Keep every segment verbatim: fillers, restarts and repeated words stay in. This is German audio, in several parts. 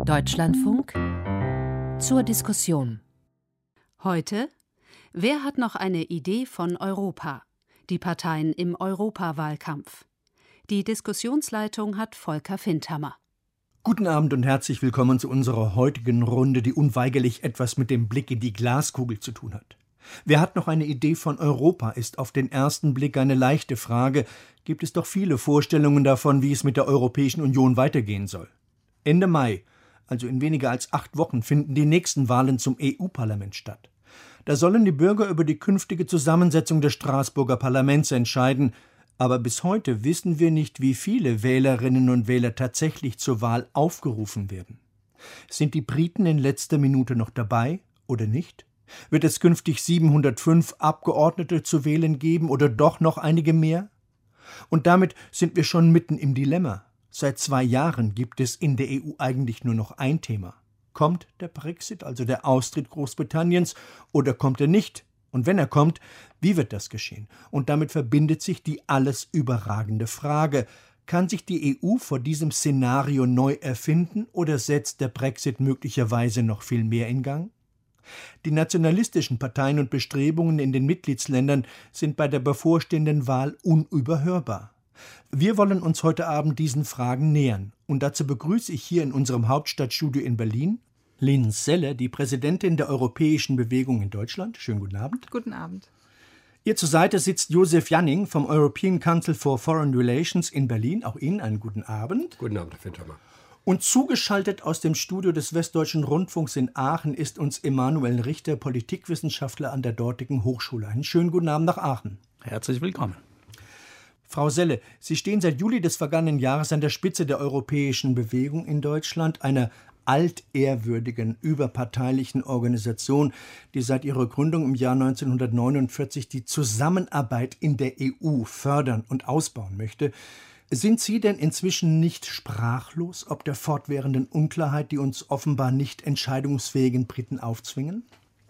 Deutschlandfunk zur Diskussion. Heute: Wer hat noch eine Idee von Europa? Die Parteien im Europawahlkampf. Die Diskussionsleitung hat Volker Findhammer. Guten Abend und herzlich willkommen zu unserer heutigen Runde, die unweigerlich etwas mit dem Blick in die Glaskugel zu tun hat. Wer hat noch eine Idee von Europa, ist auf den ersten Blick eine leichte Frage. Gibt es doch viele Vorstellungen davon, wie es mit der Europäischen Union weitergehen soll. Ende Mai, also in weniger als acht Wochen, finden die nächsten Wahlen zum E U-Parlament statt. Da sollen die Bürger über die künftige Zusammensetzung des Straßburger Parlaments entscheiden. Aber bis heute wissen wir nicht, wie viele Wählerinnen und Wähler tatsächlich zur Wahl aufgerufen werden. Sind die Briten in letzter Minute noch dabei oder nicht? Wird es künftig siebenhundertfünf Abgeordnete zu wählen geben oder doch noch einige mehr? Und damit sind wir schon mitten im Dilemma. Seit zwei Jahren gibt es in der E U eigentlich nur noch ein Thema. Kommt der Brexit, also der Austritt Großbritanniens, oder kommt er nicht? Und wenn er kommt, wie wird das geschehen? Und damit verbindet sich die alles überragende Frage: Kann sich die E U vor diesem Szenario neu erfinden oder setzt der Brexit möglicherweise noch viel mehr in Gang? Die nationalistischen Parteien und Bestrebungen in den Mitgliedsländern sind bei der bevorstehenden Wahl unüberhörbar. Wir wollen uns heute Abend diesen Fragen nähern. Und dazu begrüße ich hier in unserem Hauptstadtstudio in Berlin Lynn Selle, die Präsidentin der Europäischen Bewegung in Deutschland. Schönen guten Abend. Guten Abend. Ihr zur Seite sitzt Josef Janning vom European Council for Foreign Relations in Berlin. Auch Ihnen einen guten Abend. Guten Abend, Herr Findhammer. Und zugeschaltet aus dem Studio des Westdeutschen Rundfunks in Aachen ist uns Emanuel Richter, Politikwissenschaftler an der dortigen Hochschule. Einen schönen guten Abend nach Aachen. Herzlich willkommen. Frau Selle, Sie stehen seit Juli des vergangenen Jahres an der Spitze der Europäischen Bewegung in Deutschland, einer altehrwürdigen, überparteilichen Organisation, die seit ihrer Gründung im Jahr neunzehnhundertneunundvierzig die Zusammenarbeit in der E U fördern und ausbauen möchte. Sind Sie denn inzwischen nicht sprachlos ob der fortwährenden Unklarheit, die uns offenbar nicht entscheidungsfähigen Briten aufzwingen?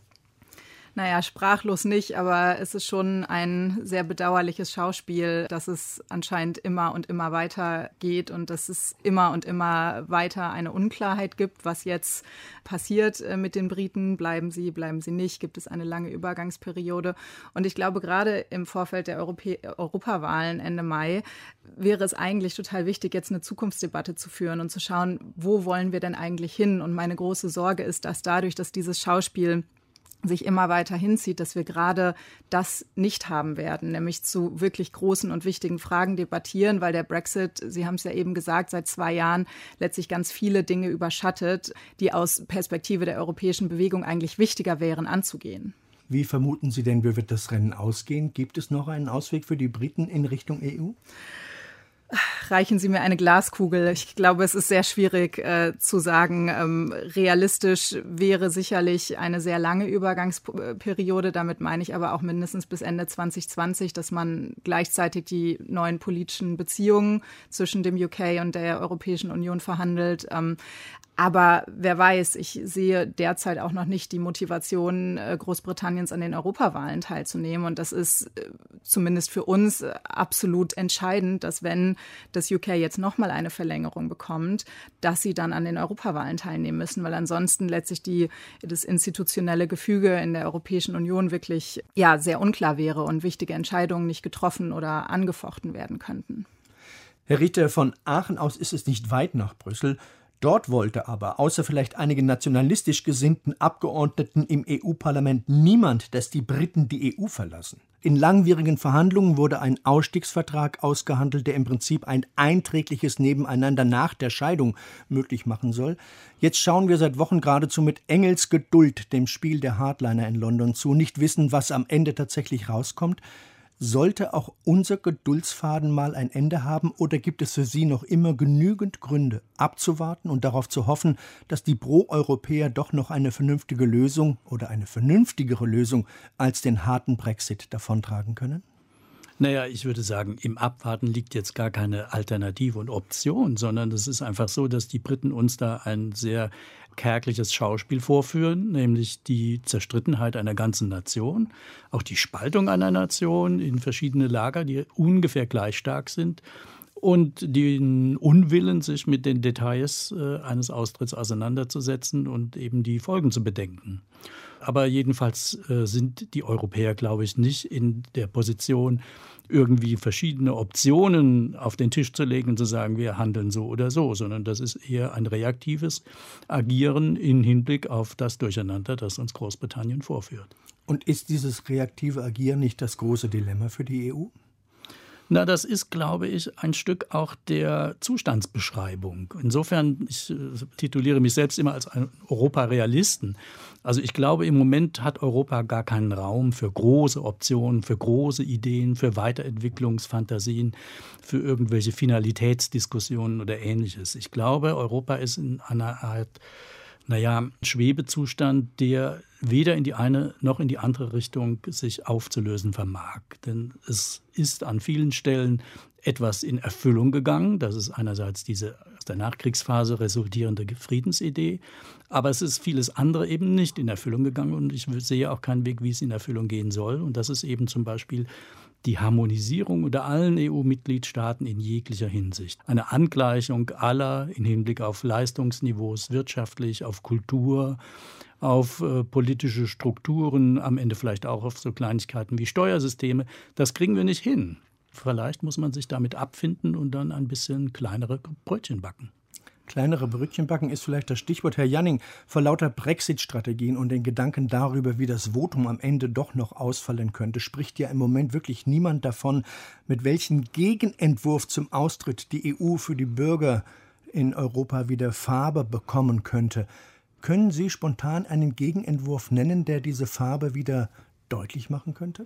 Naja, sprachlos nicht, aber es ist schon ein sehr bedauerliches Schauspiel, dass es anscheinend immer und immer weiter geht und dass es immer und immer weiter eine Unklarheit gibt, was jetzt passiert mit den Briten. Bleiben sie, bleiben sie nicht? Gibt es eine lange Übergangsperiode? Und ich glaube, gerade im Vorfeld der Europä- Europawahlen Ende Mai wäre es eigentlich total wichtig, jetzt eine Zukunftsdebatte zu führen und zu schauen, wo wollen wir denn eigentlich hin? Und meine große Sorge ist, dass dadurch, dass dieses Schauspiel sich immer weiter hinzieht, dass wir gerade das nicht haben werden, nämlich zu wirklich großen und wichtigen Fragen debattieren, weil der Brexit, Sie haben es ja eben gesagt, seit zwei Jahren letztlich ganz viele Dinge überschattet, die aus Perspektive der europäischen Bewegung eigentlich wichtiger wären anzugehen. Wie vermuten Sie denn, wie wird das Rennen ausgehen? Gibt es noch einen Ausweg für die Briten in Richtung E U? Reichen Sie mir eine Glaskugel. Ich glaube, es ist sehr schwierig äh, zu sagen. Ähm, realistisch wäre sicherlich eine sehr lange Übergangsperiode. Damit meine ich aber auch mindestens bis Ende zwanzig zwanzig, dass man gleichzeitig die neuen politischen Beziehungen zwischen dem U K und der Europäischen Union verhandelt. Ähm, Aber wer weiß, ich sehe derzeit auch noch nicht die Motivation Großbritanniens an den Europawahlen teilzunehmen. Und das ist zumindest für uns absolut entscheidend, dass wenn das U K jetzt nochmal eine Verlängerung bekommt, dass sie dann an den Europawahlen teilnehmen müssen, weil ansonsten letztlich die, das institutionelle Gefüge in der Europäischen Union wirklich ja, sehr unklar wäre und wichtige Entscheidungen nicht getroffen oder angefochten werden könnten. Herr Ritter, von Aachen aus ist es nicht weit nach Brüssel. Dort wollte aber, außer vielleicht einigen nationalistisch gesinnten Abgeordneten im E U-Parlament, niemand, dass die Briten die E U verlassen. In langwierigen Verhandlungen wurde ein Ausstiegsvertrag ausgehandelt, der im Prinzip ein einträgliches Nebeneinander nach der Scheidung möglich machen soll. Jetzt schauen wir seit Wochen geradezu mit Engelsgeduld dem Spiel der Hardliner in London zu, nicht wissen, was am Ende tatsächlich rauskommt. Sollte auch unser Geduldsfaden mal ein Ende haben oder gibt es für Sie noch immer genügend Gründe, abzuwarten und darauf zu hoffen, dass die Pro-Europäer doch noch eine vernünftige Lösung oder eine vernünftigere Lösung als den harten Brexit davontragen können? Naja, ich würde sagen, im Abwarten liegt jetzt gar keine Alternative und Option, sondern es ist einfach so, dass die Briten uns da ein sehr kärgliches Schauspiel vorführen, nämlich die Zerstrittenheit einer ganzen Nation, auch die Spaltung einer Nation in verschiedene Lager, die ungefähr gleich stark sind. und den Unwillen, sich mit den Details äh, eines Austritts auseinanderzusetzen und eben die Folgen zu bedenken. Aber jedenfalls äh, sind die Europäer, glaube ich, nicht in der Position, irgendwie verschiedene Optionen auf den Tisch zu legen und zu sagen, wir handeln so oder so, sondern das ist eher ein reaktives Agieren im Hinblick auf das Durcheinander, das uns Großbritannien vorführt. Und ist dieses reaktive Agieren nicht das große Dilemma für die E U? Na, das ist, glaube ich, ein Stück auch der Zustandsbeschreibung. Insofern, ich äh, tituliere mich selbst immer als einen Europarealisten. Also ich glaube, im Moment hat Europa gar keinen Raum für große Optionen, für große Ideen, für Weiterentwicklungsfantasien, für irgendwelche Finalitätsdiskussionen oder Ähnliches. Ich glaube, Europa ist in einer Art, naja, Schwebezustand, der weder in die eine noch in die andere Richtung sich aufzulösen vermag. Denn es ist an vielen Stellen etwas in Erfüllung gegangen. Das ist einerseits diese aus der Nachkriegsphase resultierende Friedensidee. Aber es ist vieles andere eben nicht in Erfüllung gegangen. Und ich sehe auch keinen Weg, wie es in Erfüllung gehen soll. Und das ist eben zum Beispiel die Harmonisierung unter allen E U-Mitgliedstaaten in jeglicher Hinsicht. Eine Angleichung aller im Hinblick auf Leistungsniveaus, wirtschaftlich, auf Kultur, auf äh, politische Strukturen, am Ende vielleicht auch auf so Kleinigkeiten wie Steuersysteme. Das kriegen wir nicht hin. Vielleicht muss man sich damit abfinden und dann ein bisschen kleinere Brötchen backen. Kleinere Brötchen backen ist vielleicht das Stichwort, Herr Janning. Vor lauter Brexit-Strategien und den Gedanken darüber, wie das Votum am Ende doch noch ausfallen könnte, spricht ja im Moment wirklich niemand davon, mit welchem Gegenentwurf zum Austritt die E U für die Bürger in Europa wieder Farbe bekommen könnte. Können Sie spontan einen Gegenentwurf nennen, der diese Farbe wieder deutlich machen könnte?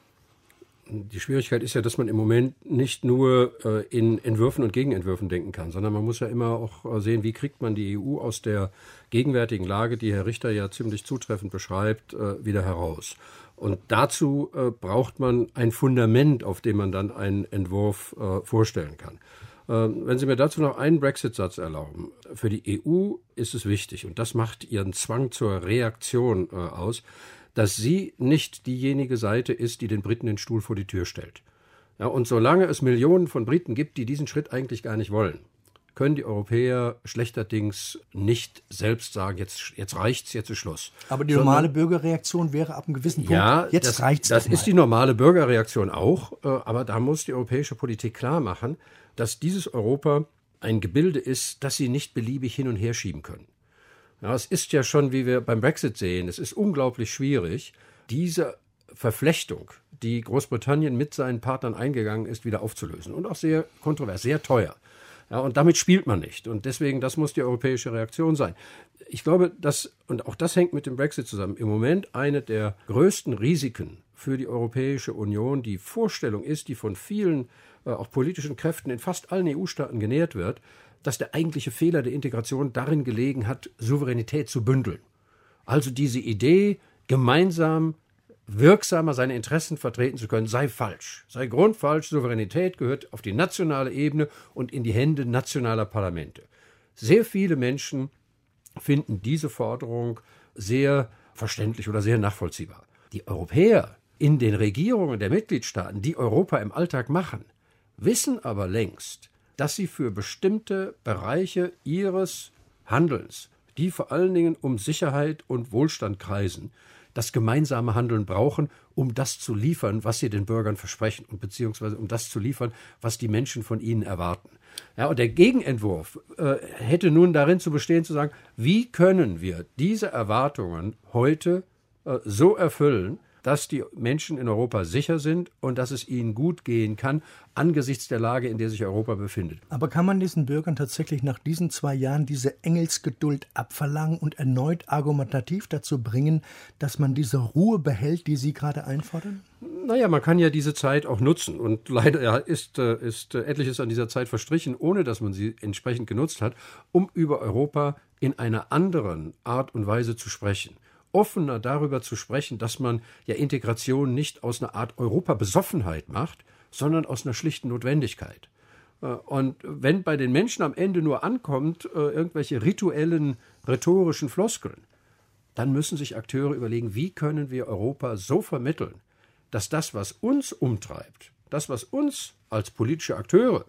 Die Schwierigkeit ist ja, dass man im Moment nicht nur äh, in Entwürfen und Gegenentwürfen denken kann, sondern man muss ja immer auch äh, sehen, wie kriegt man die E U aus der gegenwärtigen Lage, die Herr Richter ja ziemlich zutreffend beschreibt, äh, wieder heraus. Und dazu äh, braucht man ein Fundament, auf dem man dann einen Entwurf äh, vorstellen kann. Äh, wenn Sie mir dazu noch einen Brexit-Satz erlauben. Für die E U ist es wichtig, und das macht ihren Zwang zur Reaktion äh, aus, dass sie nicht diejenige Seite ist, die den Briten den Stuhl vor die Tür stellt. Ja, und solange es Millionen von Briten gibt, die diesen Schritt eigentlich gar nicht wollen, können die Europäer schlechterdings nicht selbst sagen, jetzt, jetzt reicht's, jetzt ist Schluss. Aber die normale Sondern, Bürgerreaktion wäre ab einem gewissen Punkt, ja, jetzt das, reicht's Das doch mal. ist die normale Bürgerreaktion auch, aber da muss die europäische Politik klar machen, dass dieses Europa ein Gebilde ist, das sie nicht beliebig hin und her schieben können. Ja, es ist ja schon, wie wir beim Brexit sehen, es ist unglaublich schwierig, diese Verflechtung, die Großbritannien mit seinen Partnern eingegangen ist, wieder aufzulösen. Und auch sehr kontrovers, sehr teuer. Ja, und damit spielt man nicht. Und deswegen, das muss die europäische Reaktion sein. Ich glaube, dass, und auch das hängt mit dem Brexit zusammen, im Moment eine der größten Risiken für die Europäische Union die Vorstellung ist, die von vielen äh, auch politischen Kräften in fast allen E U-Staaten genährt wird, dass der eigentliche Fehler der Integration darin gelegen hat, Souveränität zu bündeln. Also diese Idee, gemeinsam wirksamer seine Interessen vertreten zu können, sei falsch, sei grundfalsch. Souveränität gehört auf die nationale Ebene und in die Hände nationaler Parlamente. Sehr viele Menschen finden diese Forderung sehr verständlich oder sehr nachvollziehbar. Die Europäer in den Regierungen der Mitgliedstaaten, die Europa im Alltag machen, wissen aber längst, dass sie für bestimmte Bereiche ihres Handelns, die vor allen Dingen um Sicherheit und Wohlstand kreisen, das gemeinsame Handeln brauchen, um das zu liefern, was sie den Bürgern versprechen und beziehungsweise um das zu liefern, was die Menschen von ihnen erwarten. Ja, und der Gegenentwurf äh, hätte nun darin zu bestehen, zu sagen, wie können wir diese Erwartungen heute äh, so erfüllen, dass die Menschen in Europa sicher sind und dass es ihnen gut gehen kann, angesichts der Lage, in der sich Europa befindet. Aber kann man diesen Bürgern tatsächlich nach diesen zwei Jahren diese Engelsgeduld abverlangen und erneut argumentativ dazu bringen, dass man diese Ruhe behält, die Sie gerade einfordern? Naja, man kann ja diese Zeit auch nutzen. Und leider ist, ist etliches an dieser Zeit verstrichen, ohne dass man sie entsprechend genutzt hat, um über Europa in einer anderen Art und Weise zu sprechen. Offener darüber zu sprechen, dass man ja Integration nicht aus einer Art Europabesoffenheit macht, sondern aus einer schlichten Notwendigkeit. Und wenn bei den Menschen am Ende nur ankommt, irgendwelche rituellen, rhetorischen Floskeln, dann müssen sich Akteure überlegen, wie können wir Europa so vermitteln, dass das, was uns umtreibt, das, was uns als politische Akteure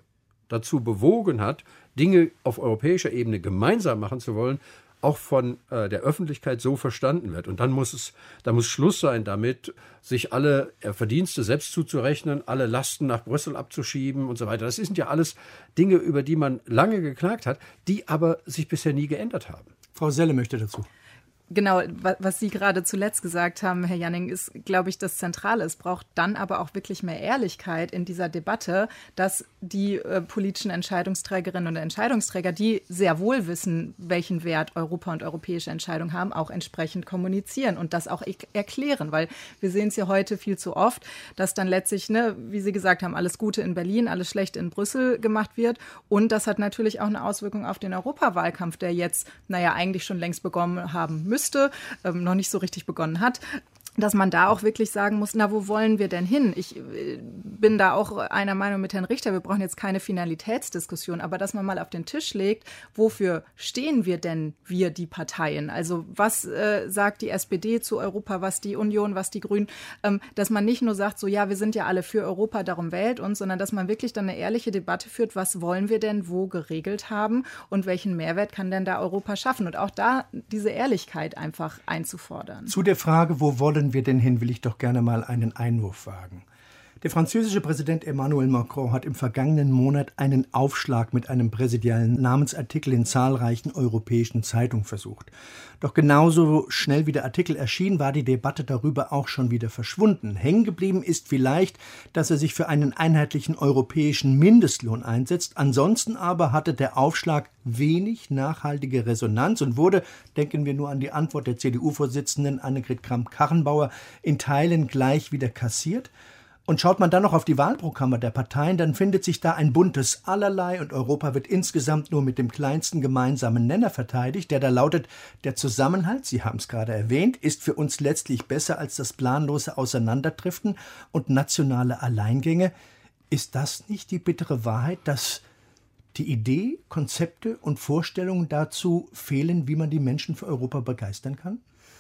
dazu bewogen hat, Dinge auf europäischer Ebene gemeinsam machen zu wollen, auch von äh, der Öffentlichkeit so verstanden wird. Und dann muss es, da muss Schluss sein damit, sich alle äh, Verdienste selbst zuzurechnen, alle Lasten nach Brüssel abzuschieben und so weiter. Das sind ja alles Dinge, über die man lange geklagt hat, die aber sich bisher nie geändert haben. Frau Selle möchte dazu. Genau, was Sie gerade zuletzt gesagt haben, Herr Janning, ist, glaube ich, das Zentrale. Es braucht dann aber auch wirklich mehr Ehrlichkeit in dieser Debatte, dass die äh, politischen Entscheidungsträgerinnen und Entscheidungsträger, die sehr wohl wissen, welchen Wert Europa und europäische Entscheidungen haben, auch entsprechend kommunizieren und das auch e- erklären. Weil wir sehen es ja heute viel zu oft, dass dann letztlich, ne, wie Sie gesagt haben, alles Gute in Berlin, alles Schlechte in Brüssel gemacht wird. Und das hat natürlich auch eine Auswirkung auf den Europawahlkampf, der jetzt, naja, eigentlich schon längst begonnen haben müsste. Müsste, ähm, noch nicht so richtig begonnen hat, dass man da auch wirklich sagen muss, na, wo wollen wir denn hin? Ich äh, bin da auch einer Meinung mit Herrn Richter, wir brauchen jetzt keine Finalitätsdiskussion, aber dass man mal auf den Tisch legt, wofür stehen wir denn, wir, die Parteien? Also was äh, sagt die S P D zu Europa, was die Union, was die Grünen? Ähm, dass man nicht nur sagt, so ja, wir sind ja alle für Europa, darum wählt uns, sondern dass man wirklich dann eine ehrliche Debatte führt, was wollen wir denn wo geregelt haben und welchen Mehrwert kann denn da Europa schaffen? Und auch da diese Ehrlichkeit einfach einzufordern. Zu der Frage, wo wollen wir denn hin, will ich doch gerne mal einen Einwurf wagen. Der französische Präsident Emmanuel Macron hat im vergangenen Monat einen Aufschlag mit einem präsidialen Namensartikel in zahlreichen europäischen Zeitungen versucht. Doch genauso schnell wie der Artikel erschien, war die Debatte darüber auch schon wieder verschwunden. Hängen geblieben ist vielleicht, dass er sich für einen einheitlichen europäischen Mindestlohn einsetzt. Ansonsten aber hatte der Aufschlag wenig nachhaltige Resonanz und wurde, denken wir nur an die Antwort der C D U-Vorsitzenden Annegret Kramp-Karrenbauer, in Teilen gleich wieder kassiert. Und schaut man dann noch auf die Wahlprogramme der Parteien, dann findet sich da ein buntes Allerlei und Europa wird insgesamt nur mit dem kleinsten gemeinsamen Nenner verteidigt, der da lautet, der Zusammenhalt, Sie haben es gerade erwähnt, ist für uns letztlich besser als das planlose Auseinanderdriften und nationale Alleingänge. Ist das nicht die bittere Wahrheit, dass die Idee, Konzepte und Vorstellungen dazu fehlen, wie man die Menschen für Europa begeistern kann?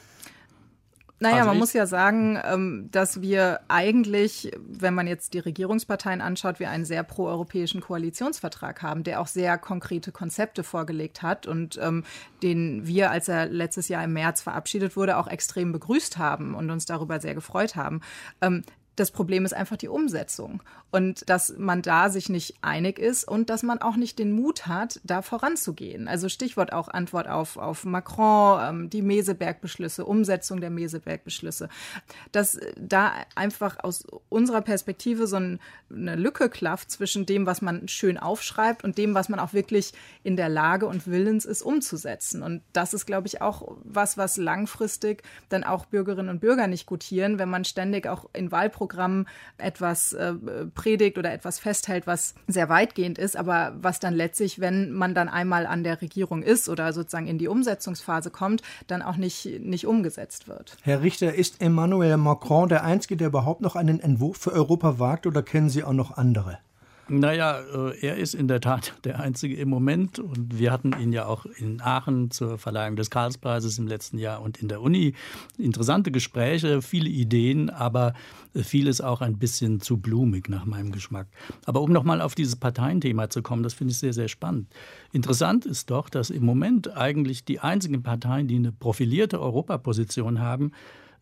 Naja, Also man ich, muss ja sagen, dass wir eigentlich, wenn man jetzt die Regierungsparteien anschaut, wir einen sehr proeuropäischen Koalitionsvertrag haben, der auch sehr konkrete Konzepte vorgelegt hat und ähm, den wir, als er letztes Jahr im März verabschiedet wurde, auch extrem begrüßt haben und uns darüber sehr gefreut haben. Ähm, Das Problem ist einfach die Umsetzung und dass man da sich nicht einig ist und dass man auch nicht den Mut hat, da voranzugehen. Also Stichwort auch Antwort auf, auf Macron, ähm, die Meseberg-Beschlüsse, Umsetzung der Meseberg-Beschlüsse. Dass da einfach aus unserer Perspektive so ein, eine Lücke klafft zwischen dem, was man schön aufschreibt und dem, was man auch wirklich in der Lage und willens ist, umzusetzen. Und das ist, glaube ich, auch was, was langfristig dann auch Bürgerinnen und Bürger nicht gutieren, wenn man ständig auch in Wahlprogrammen etwas äh, predigt oder etwas festhält, was sehr weitgehend ist, aber was dann letztlich, wenn man dann einmal an der Regierung ist oder sozusagen in die Umsetzungsphase kommt, dann auch nicht, nicht umgesetzt wird. Herr Richter, ist Emmanuel Macron der Einzige, der überhaupt noch einen Entwurf für Europa wagt, oder kennen Sie auch noch andere? Naja, er ist in der Tat der Einzige im Moment und wir hatten ihn ja auch in Aachen zur Verleihung des Karlspreises im letzten Jahr und in der Uni. Interessante Gespräche, viele Ideen, aber vieles auch ein bisschen zu blumig nach meinem Geschmack. Aber um nochmal auf dieses Parteienthema zu kommen, das finde ich sehr, sehr spannend. Interessant ist doch, dass im Moment eigentlich die einzigen Parteien, die eine profilierte Europaposition haben,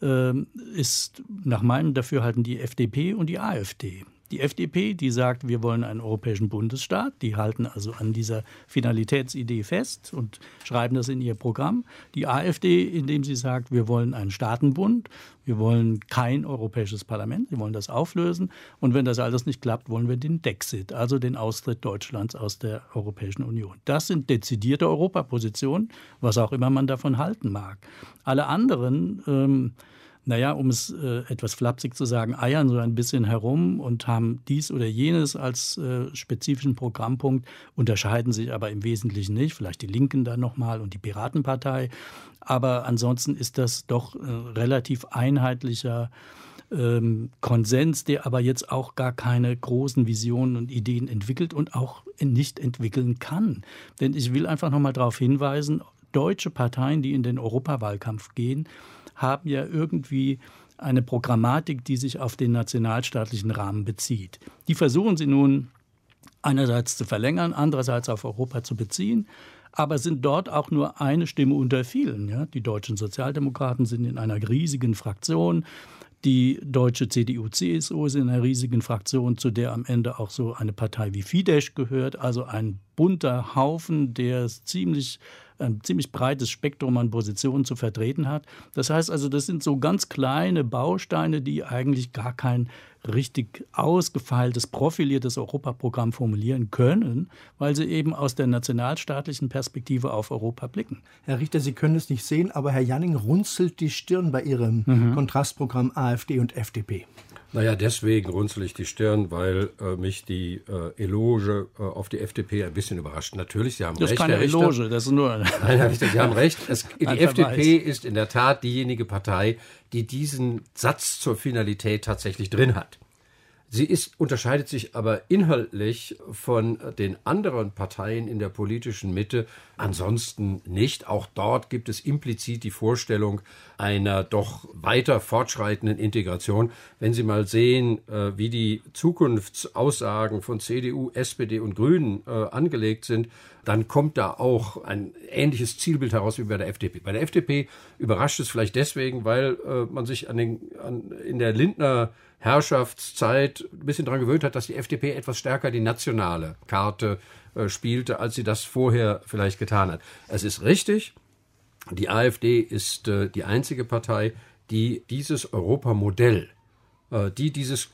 ist nach meinem Dafürhalten die F D P und die AfD. Die F D P, die sagt, wir wollen einen europäischen Bundesstaat. Die halten also an dieser Finalitätsidee fest und schreiben das in ihr Programm. Die AfD, indem sie sagt, wir wollen einen Staatenbund. Wir wollen kein europäisches Parlament. Sie wollen das auflösen. Und wenn das alles nicht klappt, wollen wir den Dexit, also den Austritt Deutschlands aus der Europäischen Union. Das sind dezidierte Europapositionen, was auch immer man davon halten mag. Alle anderen ähm, Naja, um es äh, etwas flapsig zu sagen, eiern so ein bisschen herum und haben dies oder jenes als äh, spezifischen Programmpunkt, unterscheiden sich aber im Wesentlichen nicht. Vielleicht die Linken dann nochmal und die Piratenpartei. Aber ansonsten ist das doch äh, relativ einheitlicher ähm, Konsens, der aber jetzt auch gar keine großen Visionen und Ideen entwickelt und auch nicht entwickeln kann. Denn ich will einfach nochmal darauf hinweisen, deutsche Parteien, die in den Europawahlkampf gehen, haben ja irgendwie eine Programmatik, die sich auf den nationalstaatlichen Rahmen bezieht. Die versuchen sie nun einerseits zu verlängern, andererseits auf Europa zu beziehen, aber sind dort auch nur eine Stimme unter vielen. Ja? Die deutschen Sozialdemokraten sind in einer riesigen Fraktion. Die deutsche C D U C S U ist in einer riesigen Fraktion, zu der am Ende auch so eine Partei wie Fidesz gehört, also ein bunter Haufen, der ziemlich, ein ziemlich breites Spektrum an Positionen zu vertreten hat. Das heißt also, das sind so ganz kleine Bausteine, die eigentlich gar kein richtig ausgefeiltes, profiliertes Europaprogramm formulieren können, weil sie eben aus der nationalstaatlichen Perspektive auf Europa blicken. Herr Richter, Sie können es nicht sehen, aber Herr Janning runzelt die Stirn bei Ihrem mhm. Kontrastprogramm AfD und F D P. Naja, deswegen runzel ich die Stirn, weil äh, mich die äh, Eloge äh, auf die F D P ein bisschen überrascht. Natürlich, Sie haben das recht, ist keine Herr Richter. Eloge, das ist nur eine Nein, Herr Richter, Sie haben recht. Es, die F D P Verweis. ist in der Tat diejenige Partei, die diesen Satz zur Finalität tatsächlich drin hat. Sie ist, unterscheidet sich aber inhaltlich von den anderen Parteien in der politischen Mitte ansonsten nicht. Auch dort gibt es implizit die Vorstellung einer doch weiter fortschreitenden Integration. Wenn Sie mal sehen, wie die Zukunftsaussagen von C D U, S P D und Grünen angelegt sind, dann kommt da auch ein ähnliches Zielbild heraus wie bei der F D P. Bei der F D P überrascht es vielleicht deswegen, weil man sich an den, an, in der Lindner Herrschaftszeit ein bisschen daran gewöhnt hat, dass die F D P etwas stärker die nationale Karte äh, spielte, als sie das vorher vielleicht getan hat. Es ist richtig, die AfD ist äh, die einzige Partei, die dieses Europamodell, äh, die dieses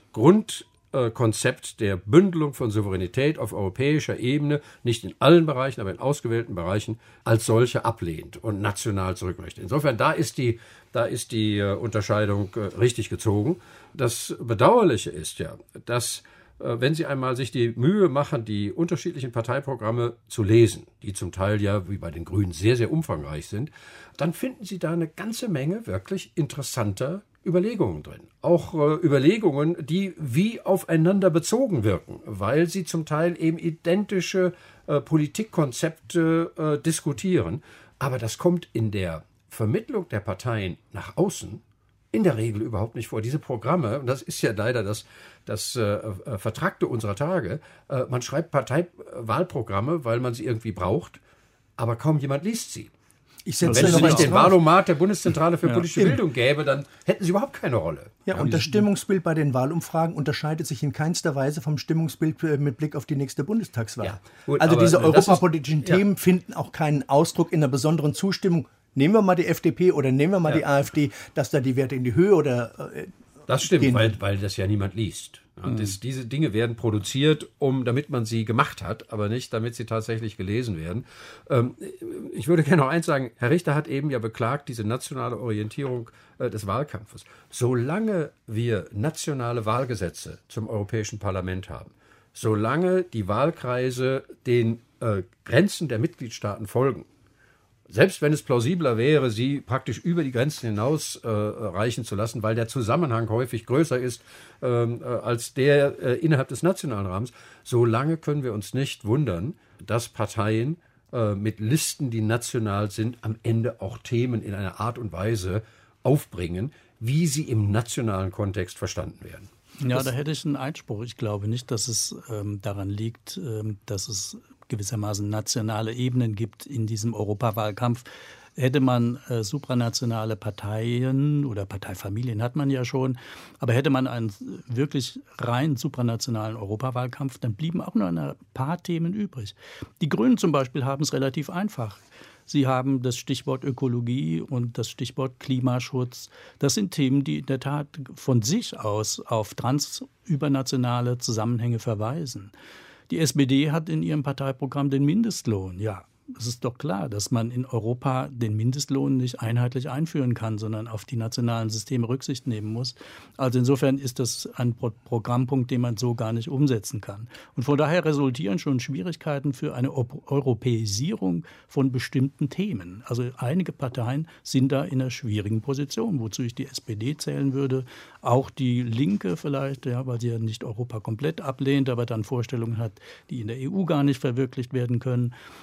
Grundkonzept der Bündelung von Souveränität auf europäischer Ebene, nicht in allen Bereichen, aber in ausgewählten Bereichen, als solche ablehnt und national zurück möchte. Insofern, da ist die, da ist die äh, Unterscheidung äh, richtig gezogen. Das Bedauerliche ist ja, dass, äh, wenn Sie einmal sich die Mühe machen, die unterschiedlichen Parteiprogramme zu lesen, die zum Teil ja, wie bei den Grünen, sehr, sehr umfangreich sind, dann finden Sie da eine ganze Menge wirklich interessanter Überlegungen drin. Auch äh, Überlegungen, die wie aufeinander bezogen wirken, weil sie zum Teil eben identische äh, Politikkonzepte äh, diskutieren. Aber das kommt in der Vermittlung der Parteien nach außen in der Regel überhaupt nicht vor. Diese Programme, und das ist ja leider das, das äh, Vertrackte unserer Tage, äh, man schreibt Parteiwahlprogramme, weil man sie irgendwie braucht, aber kaum jemand liest sie. Ich setze Wenn es noch nicht eins den drauf. Wahlomat der Bundeszentrale für Ja. politische Eben. Bildung gäbe, dann hätten sie überhaupt keine Rolle. Ja, und das Stimmungsbild bei den Wahlumfragen unterscheidet sich in keinster Weise vom Stimmungsbild äh, mit Blick auf die nächste Bundestagswahl. Ja, gut, also aber diese das ist- europapolitischen ja. Themen finden auch keinen Ausdruck in einer besonderen Zustimmung. Nehmen wir mal die F D P oder nehmen wir mal Ja. die AfD, dass da die Werte in die Höhe oder äh, Das stimmt, gehen. weil, weil das ja niemand liest. Ja, das, diese Dinge werden produziert, um, damit man sie gemacht hat, aber nicht, damit sie tatsächlich gelesen werden. Ähm, ich würde gerne noch eins sagen. Herr Richter hat eben ja beklagt, diese nationale Orientierung äh, des Wahlkampfes. Solange wir nationale Wahlgesetze zum Europäischen Parlament haben, solange die Wahlkreise den äh, Grenzen der Mitgliedstaaten folgen, selbst wenn es plausibler wäre, sie praktisch über die Grenzen hinaus äh, reichen zu lassen, weil der Zusammenhang häufig größer ist ähm, äh, als der äh, innerhalb des nationalen Rahmens, solange können wir uns nicht wundern, dass Parteien äh, mit Listen, die national sind, am Ende auch Themen in einer Art und Weise aufbringen, wie sie im nationalen Kontext verstanden werden. Ja, da hätte ich einen Einspruch. Ich glaube nicht, dass es ähm, daran liegt, ähm, dass es gewissermaßen nationale Ebenen gibt in diesem Europawahlkampf. Hätte man äh, supranationale Parteien oder Parteifamilien hat man ja schon, aber hätte man einen wirklich rein supranationalen Europawahlkampf, dann blieben auch nur ein paar Themen übrig. Die Grünen zum Beispiel haben es relativ einfach. Sie haben das Stichwort Ökologie und das Stichwort Klimaschutz. Das sind Themen, die in der Tat von sich aus auf transübernationale Zusammenhänge verweisen. Die S P D hat in ihrem Parteiprogramm den Mindestlohn. Ja, es ist doch klar, dass man in Europa den Mindestlohn nicht einheitlich einführen kann, sondern auf die nationalen Systeme Rücksicht nehmen muss. Also insofern ist das ein Pro- Programmpunkt, den man so gar nicht umsetzen kann. Und von daher resultieren schon Schwierigkeiten für eine Op- Europäisierung von bestimmten Themen. Also einige Parteien sind da in einer schwierigen Position, wozu ich die S P D zählen würde. Auch die Linke vielleicht, ja, weil sie ja nicht Europa komplett ablehnt, aber dann Vorstellungen hat, die in der E U gar nicht verwirklicht werden können. Also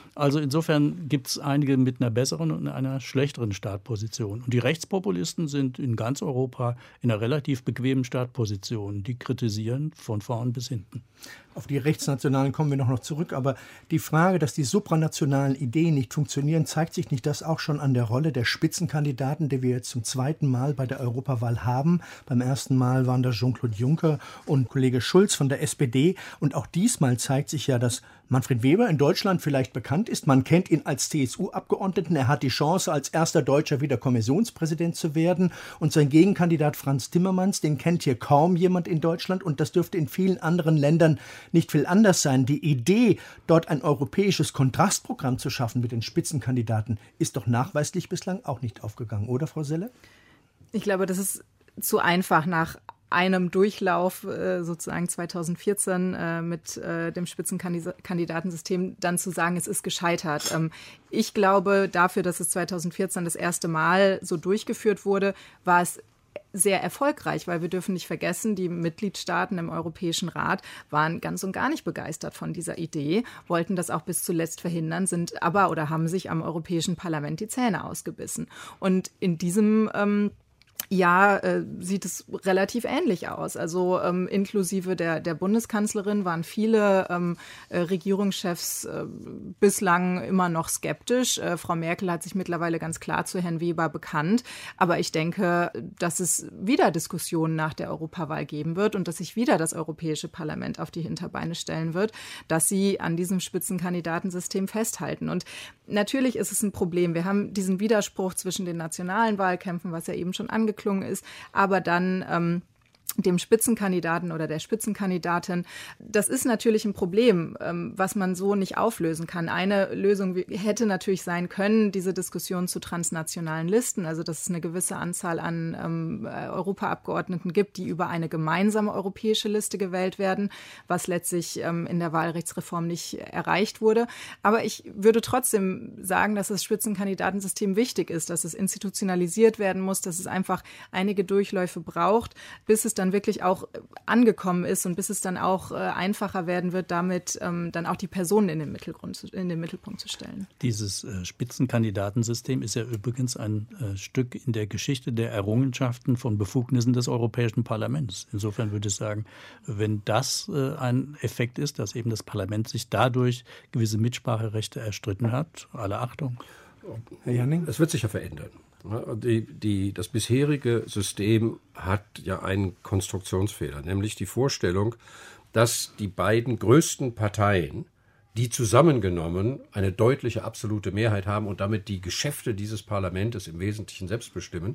insofern gibt es einige mit einer besseren und einer schlechteren Startposition. Und die Rechtspopulisten sind in ganz Europa in einer relativ bequemen Startposition. Die kritisieren von vorn bis hinten. Auf die Rechtsnationalen kommen wir noch, noch zurück. Aber die Frage, dass die supranationalen Ideen nicht funktionieren, zeigt sich nicht das auch schon an der Rolle der Spitzenkandidaten, die wir jetzt zum zweiten Mal bei der Europawahl haben? Beim ersten Mal waren das Jean-Claude Juncker und Kollege Schulz von der S P D. Und auch diesmal zeigt sich ja, dass Manfred Weber in Deutschland vielleicht bekannt ist. Man kennt ihn als C S U-Abgeordneten. Er hat die Chance, als erster Deutscher wieder Kommissionspräsident zu werden. Und sein Gegenkandidat Franz Timmermans, den kennt hier kaum jemand in Deutschland. Und das dürfte in vielen anderen Ländern nicht viel anders sein. Die Idee, dort ein europäisches Kontrastprogramm zu schaffen mit den Spitzenkandidaten, ist doch nachweislich bislang auch nicht aufgegangen, oder, Frau Selle? Ich glaube, das ist zu einfach nach einem Durchlauf äh, sozusagen zweitausendvierzehn äh, mit äh, dem Spitzenkandidatensystem dann zu sagen, es ist gescheitert. Ähm, ich glaube, dafür, dass es zweitausendvierzehn das erste Mal so durchgeführt wurde, war es sehr erfolgreich, weil wir dürfen nicht vergessen, die Mitgliedstaaten im Europäischen Rat waren ganz und gar nicht begeistert von dieser Idee, wollten das auch bis zuletzt verhindern, sind aber oder haben sich am Europäischen Parlament die Zähne ausgebissen. Und in diesem ähm, Ja, äh, sieht es relativ ähnlich aus. Also ähm, inklusive der, der Bundeskanzlerin waren viele ähm, äh, Regierungschefs äh, bislang immer noch skeptisch. Äh, Frau Merkel hat sich mittlerweile ganz klar zu Herrn Weber bekannt. Aber ich denke, dass es wieder Diskussionen nach der Europawahl geben wird und dass sich wieder das Europäische Parlament auf die Hinterbeine stellen wird, dass sie an diesem Spitzenkandidatensystem festhalten. Und natürlich ist es ein Problem. Wir haben diesen Widerspruch zwischen den nationalen Wahlkämpfen, was ja eben schon angeklungen ist, aber dann ähm, dem Spitzenkandidaten oder der Spitzenkandidatin. Das ist natürlich ein Problem, was man so nicht auflösen kann. Eine Lösung hätte natürlich sein können, diese Diskussion zu transnationalen Listen, also dass es eine gewisse Anzahl an ähm, Europaabgeordneten gibt, die über eine gemeinsame europäische Liste gewählt werden, was letztlich ähm, in der Wahlrechtsreform nicht erreicht wurde. Aber ich würde trotzdem sagen, dass das Spitzenkandidatensystem wichtig ist, dass es institutionalisiert werden muss, dass es einfach einige Durchläufe braucht, bis es dann wirklich auch angekommen ist und bis es dann auch äh, einfacher werden wird, damit ähm, dann auch die Personen in den Mittelgrund, zu, in den Mittelpunkt zu stellen. Dieses äh, Spitzenkandidatensystem ist ja übrigens ein äh, Stück in der Geschichte der Errungenschaften von Befugnissen des Europäischen Parlaments. Insofern würde ich sagen, wenn das äh, ein Effekt ist, dass eben das Parlament sich dadurch gewisse Mitspracherechte erstritten hat, alle Achtung. Herr Janning? Es wird sich ja verändern. Die, die, das bisherige System hat ja einen Konstruktionsfehler, nämlich die Vorstellung, dass die beiden größten Parteien, die zusammengenommen eine deutliche absolute Mehrheit haben und damit die Geschäfte dieses Parlaments im Wesentlichen selbst bestimmen,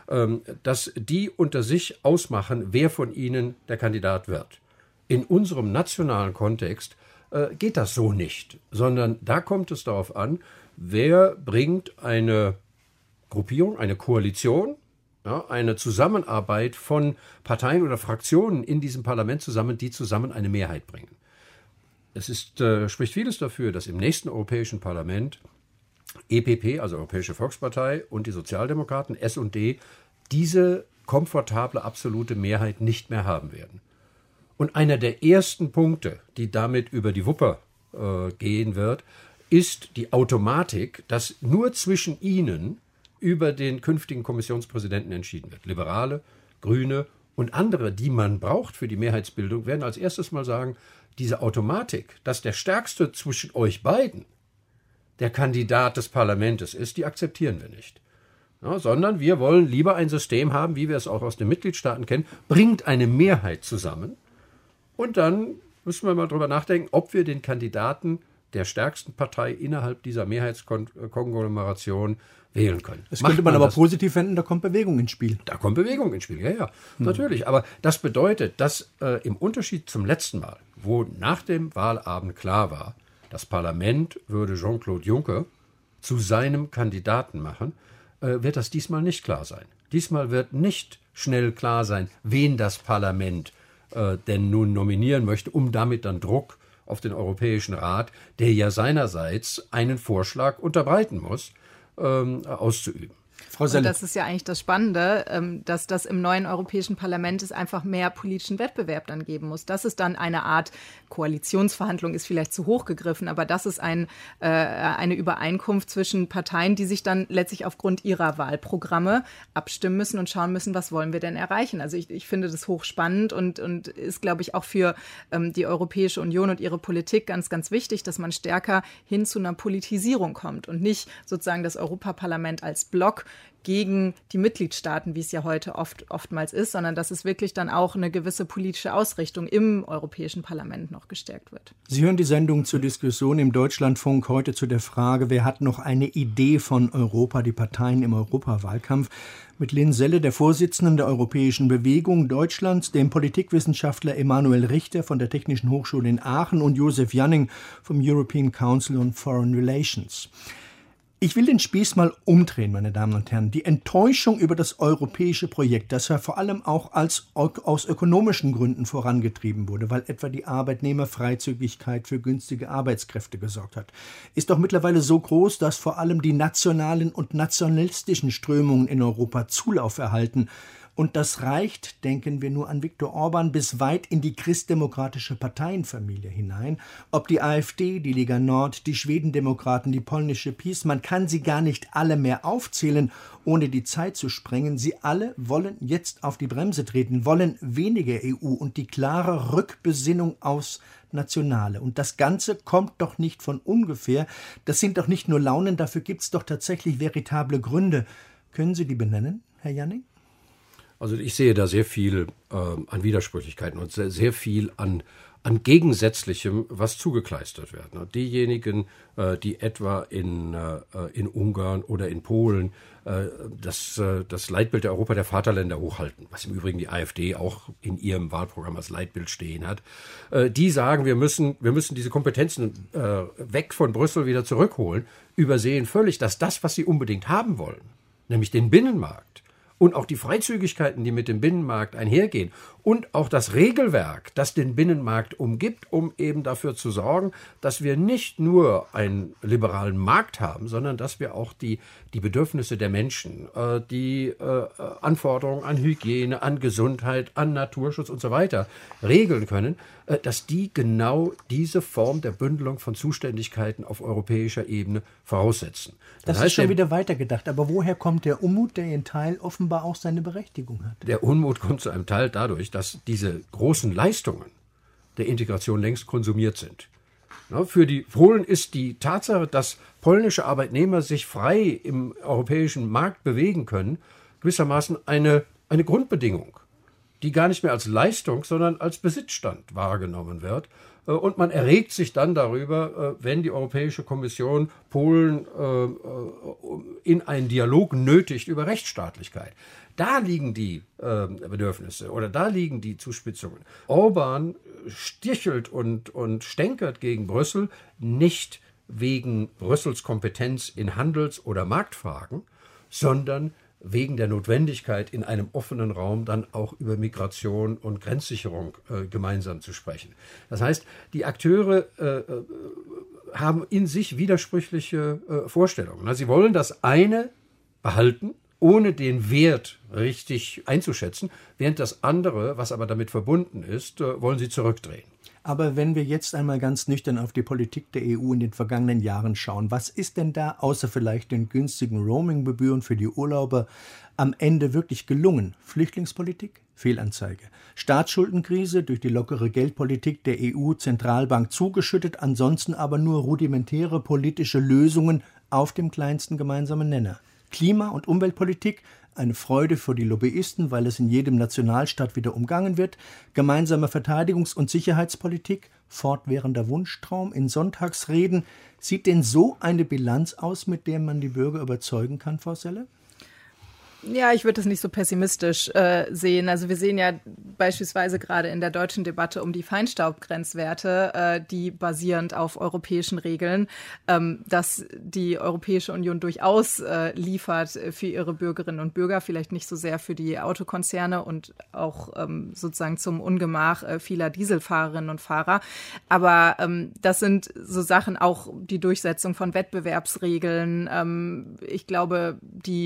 dass die unter sich ausmachen, wer von ihnen der Kandidat wird. In unserem nationalen Kontext geht das so nicht, sondern da kommt es darauf an, wer bringt eine Gruppierung, eine Koalition, ja, eine Zusammenarbeit von Parteien oder Fraktionen in diesem Parlament zusammen, die zusammen eine Mehrheit bringen. Es ist, äh, spricht vieles dafür, dass im nächsten Europäischen Parlament E P P, also Europäische Volkspartei, und die Sozialdemokraten, S und D, diese komfortable absolute Mehrheit nicht mehr haben werden. Und einer der ersten Punkte, die damit über die Wupper äh, gehen wird, ist die Automatik, dass nur zwischen ihnen über den künftigen Kommissionspräsidenten entschieden wird. Liberale, Grüne und andere, die man braucht für die Mehrheitsbildung, werden als erstes mal sagen, diese Automatik, dass der Stärkste zwischen euch beiden der Kandidat des Parlaments ist, die akzeptieren wir nicht. Ja, sondern wir wollen lieber ein System haben, wie wir es auch aus den Mitgliedstaaten kennen, bringt eine Mehrheit zusammen und dann müssen wir mal drüber nachdenken, ob wir den Kandidaten der stärksten Partei innerhalb dieser Mehrheitskonglomeration wählen können. Das könnte man, man aber das? positiv wenden, da kommt Bewegung ins Spiel. Da kommt Bewegung ins Spiel, ja, ja, hm. natürlich. Aber das bedeutet, dass äh, im Unterschied zum letzten Mal, wo nach dem Wahlabend klar war, das Parlament würde Jean-Claude Juncker zu seinem Kandidaten machen, äh, wird das diesmal nicht klar sein. Diesmal wird nicht schnell klar sein, wen das Parlament äh, denn nun nominieren möchte, um damit dann Druck auf den Europäischen Rat, der ja seinerseits einen Vorschlag unterbreiten muss, ähm, auszuüben. Frau Selle. Und das ist ja eigentlich das Spannende, dass das im neuen Europäischen Parlament es einfach mehr politischen Wettbewerb dann geben muss. Das ist dann eine Art Koalitionsverhandlung, ist vielleicht zu hoch gegriffen, aber das ist ein, äh, eine Übereinkunft zwischen Parteien, die sich dann letztlich aufgrund ihrer Wahlprogramme abstimmen müssen und schauen müssen, was wollen wir denn erreichen. Also ich, ich finde das hochspannend und, und ist, glaube ich, auch für ähm, die Europäische Union und ihre Politik ganz, ganz wichtig, dass man stärker hin zu einer Politisierung kommt und nicht sozusagen das Europaparlament als Block gegen die Mitgliedstaaten, wie es ja heute oft oftmals ist, sondern dass es wirklich dann auch eine gewisse politische Ausrichtung im Europäischen Parlament noch gestärkt wird. Sie hören die Sendung zur Diskussion im Deutschlandfunk heute zu der Frage, wer hat noch eine Idee von Europa, die Parteien im Europawahlkampf, mit Lynn Selle, der Vorsitzenden der Europäischen Bewegung Deutschlands, dem Politikwissenschaftler Emanuel Richter von der Technischen Hochschule in Aachen und Josef Janning vom European Council on Foreign Relations. Ich will den Spieß mal umdrehen, meine Damen und Herren. Die Enttäuschung über das europäische Projekt, das ja vor allem auch als, aus ökonomischen Gründen vorangetrieben wurde, weil etwa die Arbeitnehmerfreizügigkeit für günstige Arbeitskräfte gesorgt hat, ist doch mittlerweile so groß, dass vor allem die nationalen und nationalistischen Strömungen in Europa Zulauf erhalten. Und das reicht, denken wir nur an Viktor Orban, bis weit in die christdemokratische Parteienfamilie hinein. Ob die AfD, die Liga Nord, die Schwedendemokraten, die polnische PiS, man kann sie gar nicht alle mehr aufzählen, ohne die Zeit zu sprengen. Sie alle wollen jetzt auf die Bremse treten, wollen weniger E U und die klare Rückbesinnung aufs Nationale. Und das Ganze kommt doch nicht von ungefähr. Das sind doch nicht nur Launen, dafür gibt es doch tatsächlich veritable Gründe. Können Sie die benennen, Herr Janning? Also ich sehe da sehr viel äh, an Widersprüchlichkeiten und sehr, sehr viel an, an Gegensätzlichem, was zugekleistert wird. Und diejenigen, äh, die etwa in, äh, in Ungarn oder in Polen äh, das, äh, das Leitbild der Europa der Vaterländer hochhalten, was im Übrigen die AfD auch in ihrem Wahlprogramm als Leitbild stehen hat, äh, die sagen, wir müssen, wir müssen diese Kompetenzen äh, weg von Brüssel wieder zurückholen, übersehen völlig, dass das, was sie unbedingt haben wollen, nämlich den Binnenmarkt, und auch die Freizügigkeiten, die mit dem Binnenmarkt einhergehen und auch das Regelwerk, das den Binnenmarkt umgibt, um eben dafür zu sorgen, dass wir nicht nur einen liberalen Markt haben, sondern dass wir auch die, die Bedürfnisse der Menschen, äh, die äh, Anforderungen an Hygiene, an Gesundheit, an Naturschutz und so weiter regeln können, äh, dass die genau diese Form der Bündelung von Zuständigkeiten auf europäischer Ebene voraussetzen. Das, das heißt, ist schon der, wieder weitergedacht. Aber woher kommt der Unmut, der in Teil offenbar auch seine Berechtigung hat? Der Unmut kommt zu einem Teil dadurch, dass diese großen Leistungen der Integration längst konsumiert sind. Ja, für die Polen ist die Tatsache, dass polnische Arbeitnehmer sich frei im europäischen Markt bewegen können, gewissermaßen eine, eine Grundbedingung, die gar nicht mehr als Leistung, sondern als Besitzstand wahrgenommen wird. Und man erregt sich dann darüber, wenn die Europäische Kommission Polen in einen Dialog nötigt über Rechtsstaatlichkeit. Da liegen die Bedürfnisse oder da liegen die Zuspitzungen. Orban stichelt und, und stänkert gegen Brüssel nicht wegen Brüssels Kompetenz in Handels- oder Marktfragen, sondern wegen der Notwendigkeit, in einem offenen Raum dann auch über Migration und Grenzsicherung äh, gemeinsam zu sprechen. Das heißt, die Akteure äh, haben in sich widersprüchliche äh, Vorstellungen. Also sie wollen das eine behalten, ohne den Wert richtig einzuschätzen, während das andere, was aber damit verbunden ist, äh, wollen sie zurückdrehen. Aber wenn wir jetzt einmal ganz nüchtern auf die Politik der E U in den vergangenen Jahren schauen, was ist denn da, außer vielleicht den günstigen Roaming-Gebühren für die Urlauber, am Ende wirklich gelungen? Flüchtlingspolitik? Fehlanzeige. Staatsschuldenkrise durch die lockere Geldpolitik der E U-Zentralbank zugeschüttet, ansonsten aber nur rudimentäre politische Lösungen auf dem kleinsten gemeinsamen Nenner. Klima- und Umweltpolitik, eine Freude für die Lobbyisten, weil es in jedem Nationalstaat wieder umgangen wird. Gemeinsame Verteidigungs- und Sicherheitspolitik, fortwährender Wunschtraum in Sonntagsreden. Sieht denn so eine Bilanz aus, mit der man die Bürger überzeugen kann, Frau Selle? Ja, ich würde das nicht so pessimistisch äh, sehen. Also wir sehen ja beispielsweise gerade in der deutschen Debatte um die Feinstaubgrenzwerte, äh, die basierend auf europäischen Regeln, ähm, dass die Europäische Union durchaus äh, liefert für ihre Bürgerinnen und Bürger, vielleicht nicht so sehr für die Autokonzerne und auch ähm, sozusagen zum Ungemach äh, vieler Dieselfahrerinnen und Fahrer. Aber ähm, das sind so Sachen, auch die Durchsetzung von Wettbewerbsregeln. Ähm, ich glaube, die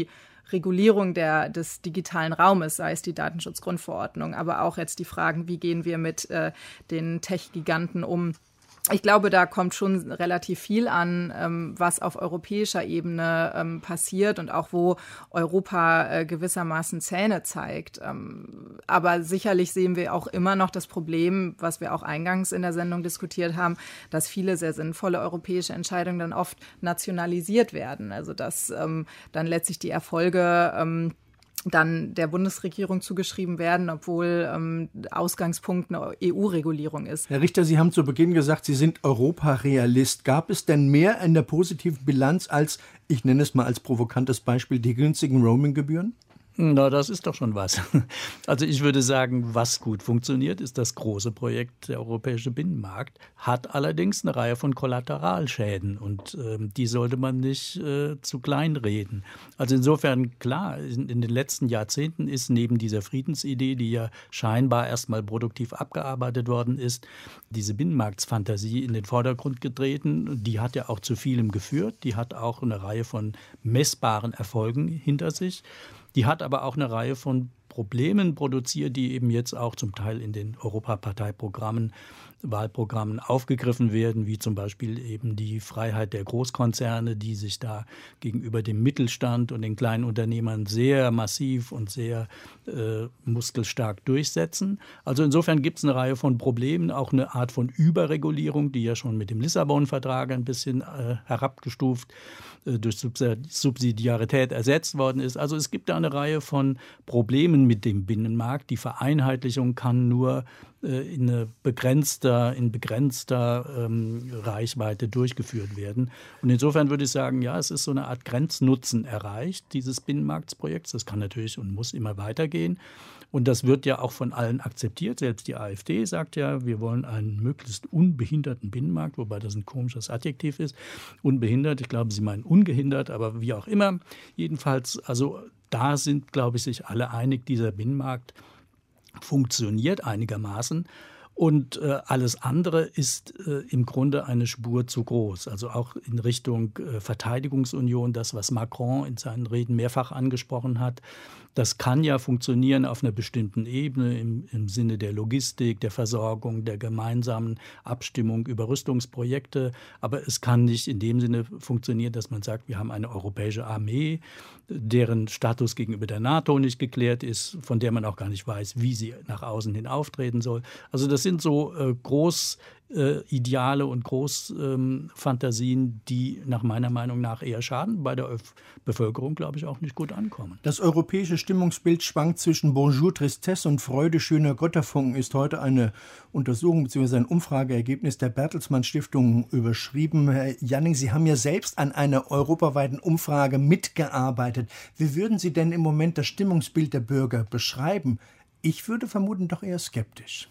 Regulierung der, des digitalen Raumes, sei es die Datenschutzgrundverordnung, aber auch jetzt die Fragen, wie gehen wir mit äh, den Tech-Giganten um. Ich glaube, da kommt schon relativ viel an, ähm, was auf europäischer Ebene ähm, passiert und auch wo Europa äh, gewissermaßen Zähne zeigt. Ähm, aber sicherlich sehen wir auch immer noch das Problem, was wir auch eingangs in der Sendung diskutiert haben, dass viele sehr sinnvolle europäische Entscheidungen dann oft nationalisiert werden. Also dass ähm, dann letztlich die Erfolge ähm, dann der Bundesregierung zugeschrieben werden, obwohl ähm, Ausgangspunkt eine E U-Regulierung ist. Herr Richter, Sie haben zu Beginn gesagt, Sie sind Europarealist. Gab es denn mehr in der positiven Bilanz als, ich nenne es mal als provokantes Beispiel, die günstigen Roaminggebühren? Na, das ist doch schon was. Also ich würde sagen, was gut funktioniert, ist das große Projekt der europäische Binnenmarkt, hat allerdings eine Reihe von Kollateralschäden und äh, die sollte man nicht äh, zu klein reden. Also insofern, klar, in, in den letzten Jahrzehnten ist neben dieser Friedensidee, die ja scheinbar erstmal produktiv abgearbeitet worden ist, diese Binnenmarktsfantasie in den Vordergrund getreten. Die hat ja auch zu vielem geführt, die hat auch eine Reihe von messbaren Erfolgen hinter sich. Die hat aber auch eine Reihe von Problemen produziert, die eben jetzt auch zum Teil in den Europaparteiprogrammen, Wahlprogrammen aufgegriffen werden, wie zum Beispiel eben die Freiheit der Großkonzerne, die sich da gegenüber dem Mittelstand und den kleinen Unternehmern sehr massiv und sehr äh, muskelstark durchsetzen. Also insofern gibt es eine Reihe von Problemen, auch eine Art von Überregulierung, die ja schon mit dem Lissabon-Vertrag ein bisschen äh, herabgestuft äh, durch Subsidiarität ersetzt worden ist. Also es gibt da eine Reihe von Problemen mit dem Binnenmarkt. Die Vereinheitlichung kann nur in eine begrenzter, in begrenzter ähm, Reichweite durchgeführt werden. Und insofern würde ich sagen, ja, es ist so eine Art Grenznutzen erreicht, dieses Binnenmarktprojekts. Das kann natürlich und muss immer weitergehen. Und das wird ja auch von allen akzeptiert. Selbst die AfD sagt ja, wir wollen einen möglichst unbehinderten Binnenmarkt, wobei das ein komisches Adjektiv ist. Unbehindert, ich glaube, sie meinen ungehindert, aber wie auch immer. Jedenfalls, also da sind, glaube ich, sich alle einig, dieser Binnenmarkt funktioniert einigermaßen und äh, alles andere ist äh, im Grunde eine Spur zu groß. Also auch in Richtung äh, Verteidigungsunion, das, was Macron in seinen Reden mehrfach angesprochen hat, das kann ja funktionieren auf einer bestimmten Ebene im, im Sinne der Logistik, der Versorgung, der gemeinsamen Abstimmung über Rüstungsprojekte. Aber es kann nicht in dem Sinne funktionieren, dass man sagt, wir haben eine europäische Armee, deren Status gegenüber der NATO nicht geklärt ist, von der man auch gar nicht weiß, wie sie nach außen hin auftreten soll. Also das sind so äh, groß Äh, Ideale und Großfantasien, ähm, die nach meiner Meinung nach eher schaden, bei der Öf- Bevölkerung, glaube ich, auch nicht gut ankommen. Das europäische Stimmungsbild schwankt zwischen Bonjour, Tristesse und Freude, schöner Götterfunken, ist heute eine Untersuchung bzw. ein Umfrageergebnis der Bertelsmann Stiftung überschrieben. Herr Janning, Sie haben ja selbst an einer europaweiten Umfrage mitgearbeitet. Wie würden Sie denn im Moment das Stimmungsbild der Bürger beschreiben? Ich würde vermuten, doch eher skeptisch.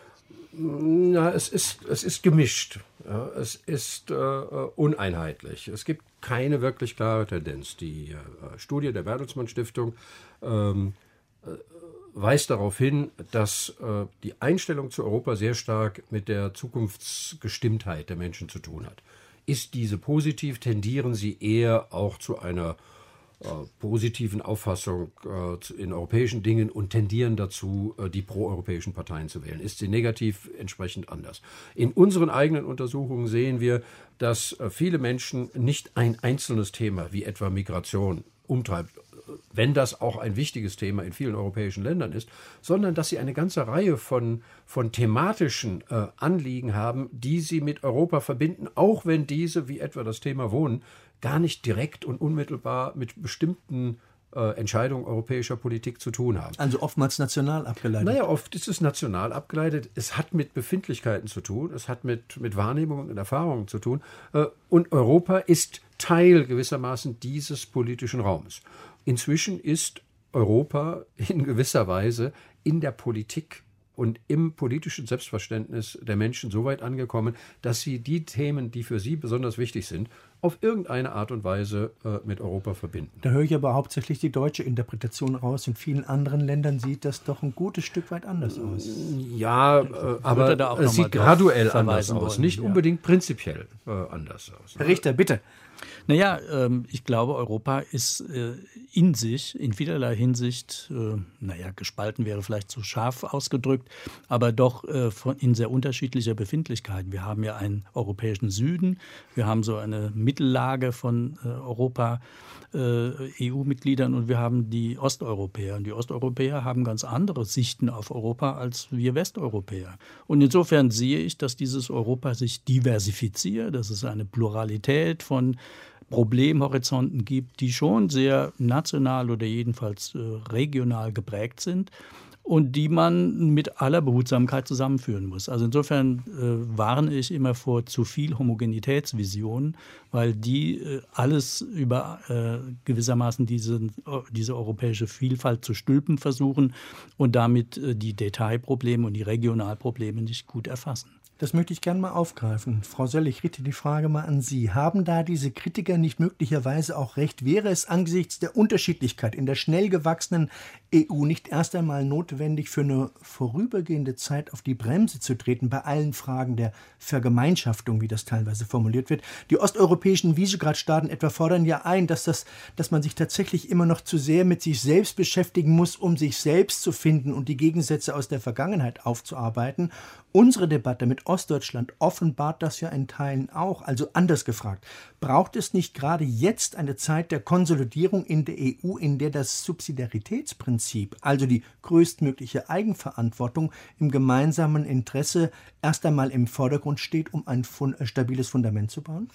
Na, es ist, es ist gemischt. Ja, es ist äh, uneinheitlich. Es gibt keine wirklich klare Tendenz. Die äh, Studie der Bertelsmann Stiftung ähm, äh, weist darauf hin, dass äh, die Einstellung zu Europa sehr stark mit der Zukunftsgestimmtheit der Menschen zu tun hat. Ist diese positiv, tendieren sie eher auch zu einer Äh, positiven Auffassung äh, in europäischen Dingen und tendieren dazu, äh, die proeuropäischen Parteien zu wählen. Ist sie negativ, entsprechend anders. In unseren eigenen Untersuchungen sehen wir, dass äh, viele Menschen nicht ein einzelnes Thema wie etwa Migration umtreibt, wenn das auch ein wichtiges Thema in vielen europäischen Ländern ist, sondern dass sie eine ganze Reihe von, von thematischen äh, Anliegen haben, die sie mit Europa verbinden, auch wenn diese, wie etwa das Thema Wohnen, gar nicht direkt und unmittelbar mit bestimmten äh, Entscheidungen europäischer Politik zu tun haben. Also oftmals national abgeleitet? Naja, oft ist es national abgeleitet. Es hat mit Befindlichkeiten zu tun, es hat mit, mit Wahrnehmungen und Erfahrungen zu tun. Äh, und Europa ist Teil gewissermaßen dieses politischen Raumes. Inzwischen ist Europa in gewisser Weise in der Politik und im politischen Selbstverständnis der Menschen so weit angekommen, dass sie die Themen, die für sie besonders wichtig sind, auf irgendeine Art und Weise äh, mit Europa verbinden. Da höre ich aber hauptsächlich die deutsche Interpretation raus. In vielen anderen Ländern sieht das doch ein gutes Stück weit anders aus. Ja, äh, aber es sieht graduell anders aus, wollen. Nicht ja. unbedingt prinzipiell äh, anders aus. Herr Richter, bitte. Naja, ähm, ich glaube, Europa ist äh, in sich, in vielerlei Hinsicht, äh, naja, gespalten wäre vielleicht zu scharf ausgedrückt, aber doch äh, von, in sehr unterschiedlicher Befindlichkeit. Wir haben ja einen europäischen Süden, wir haben so eine Mittellage von äh, Europa, äh, E U-Mitgliedern und wir haben die Osteuropäer. Und die Osteuropäer haben ganz andere Sichten auf Europa als wir Westeuropäer. Und insofern sehe ich, dass dieses Europa sich diversifiziert, dass es eine Pluralität von Problemhorizonten gibt, die schon sehr national oder jedenfalls äh, regional geprägt sind und die man mit aller Behutsamkeit zusammenführen muss. Also insofern äh, warne ich immer vor zu viel Homogenitätsvisionen, weil die äh, alles über äh, gewissermaßen diese, diese europäische Vielfalt zu stülpen versuchen und damit äh, die Detailprobleme und die Regionalprobleme nicht gut erfassen. Das möchte ich gerne mal aufgreifen. Frau Söll, ich richte die Frage mal an Sie. Haben da diese Kritiker nicht möglicherweise auch recht? Wäre es angesichts der Unterschiedlichkeit in der schnell gewachsenen E U nicht erst einmal notwendig, für eine vorübergehende Zeit auf die Bremse zu treten bei allen Fragen der Vergemeinschaftung, wie das teilweise formuliert wird? Die osteuropäischen Visegrad-Staaten etwa fordern ja ein, dass, das, dass man sich tatsächlich immer noch zu sehr mit sich selbst beschäftigen muss, um sich selbst zu finden und die Gegensätze aus der Vergangenheit aufzuarbeiten. Unsere Debatte mit Ostdeutschland offenbart das ja in Teilen auch. Also anders gefragt, braucht es nicht gerade jetzt eine Zeit der Konsolidierung in der E U, in der das Subsidiaritätsprinzip, also die größtmögliche Eigenverantwortung im gemeinsamen Interesse, erst einmal im Vordergrund steht, um ein fun- stabiles Fundament zu bauen?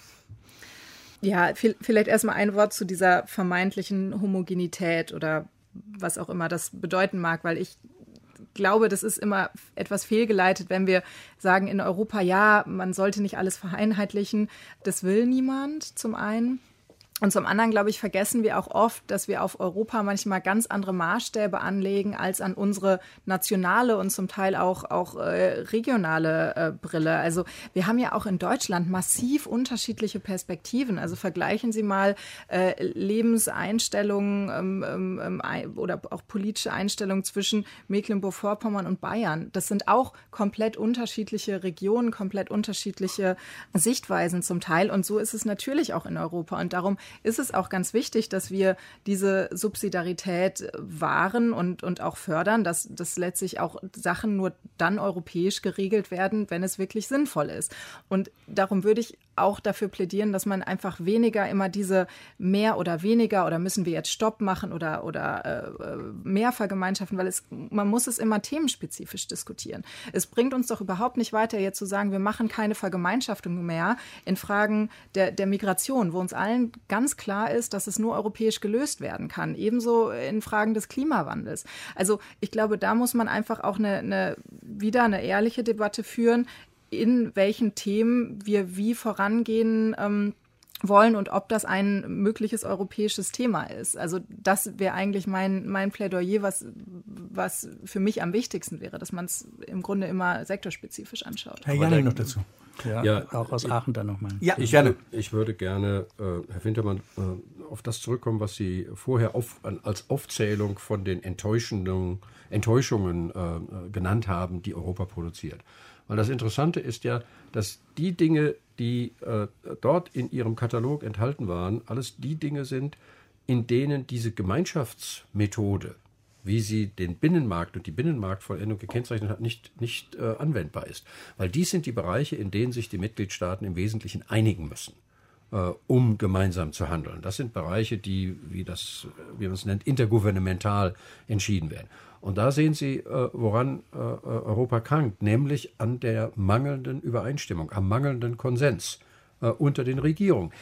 Ja, vielleicht erstmal ein Wort zu dieser vermeintlichen Homogenität oder was auch immer das bedeuten mag, weil ich glaube, das ist immer etwas fehlgeleitet, wenn wir sagen in Europa, ja, man sollte nicht alles vereinheitlichen. Das will niemand zum einen. Und zum anderen, glaube ich, vergessen wir auch oft, dass wir auf Europa manchmal ganz andere Maßstäbe anlegen als an unsere nationale und zum Teil auch, auch äh, regionale äh, Brille. Also wir haben ja auch in Deutschland massiv unterschiedliche Perspektiven. Also vergleichen Sie mal äh, Lebenseinstellungen ähm, ähm, oder auch politische Einstellungen zwischen Mecklenburg-Vorpommern und Bayern. Das sind auch komplett unterschiedliche Regionen, komplett unterschiedliche Sichtweisen zum Teil. Und so ist es natürlich auch in Europa. Und darum ist es auch ganz wichtig, dass wir diese Subsidiarität wahren und, und auch fördern, dass, dass letztlich auch Sachen nur dann europäisch geregelt werden, wenn es wirklich sinnvoll ist. Und darum würde ich auch dafür plädieren, dass man einfach weniger immer diese mehr oder weniger oder müssen wir jetzt Stopp machen oder, oder äh, mehr vergemeinschaften, weil es, man muss es immer themenspezifisch diskutieren. Es bringt uns doch überhaupt nicht weiter, jetzt zu sagen, wir machen keine Vergemeinschaftung mehr in Fragen der, der Migration, wo uns allen ganz klar ist, dass es nur europäisch gelöst werden kann. Ebenso in Fragen des Klimawandels. Also ich glaube, da muss man einfach auch eine, eine, wieder eine ehrliche Debatte führen, in welchen Themen wir wie vorangehen ähm, wollen und ob das ein mögliches europäisches Thema ist. Also das wäre eigentlich mein, mein Plädoyer, was, was für mich am wichtigsten wäre, dass man es im Grunde immer sektorspezifisch anschaut. Herr Janning noch dazu. Ja, ja, auch aus Aachen dann nochmal. Ja, ich, gerne. Ich würde gerne, äh, Herr Wintermann, äh, auf das zurückkommen, was Sie vorher auf, an, als Aufzählung von den Enttäuschungen, Enttäuschungen äh, genannt haben, die Europa produziert. Weil das Interessante ist ja, dass die Dinge, die äh, dort in Ihrem Katalog enthalten waren, alles die Dinge sind, in denen diese Gemeinschaftsmethode, wie sie den Binnenmarkt und die Binnenmarktvollendung gekennzeichnet hat, nicht, nicht äh, anwendbar ist. Weil dies sind die Bereiche, in denen sich die Mitgliedstaaten im Wesentlichen einigen müssen, äh, um gemeinsam zu handeln. Das sind Bereiche, die, wie, das, wie man es nennt, intergouvernemental entschieden werden. Und da sehen Sie, äh, woran äh, Europa krankt, nämlich an der mangelnden Übereinstimmung, am mangelnden Konsens äh, unter den Regierungen,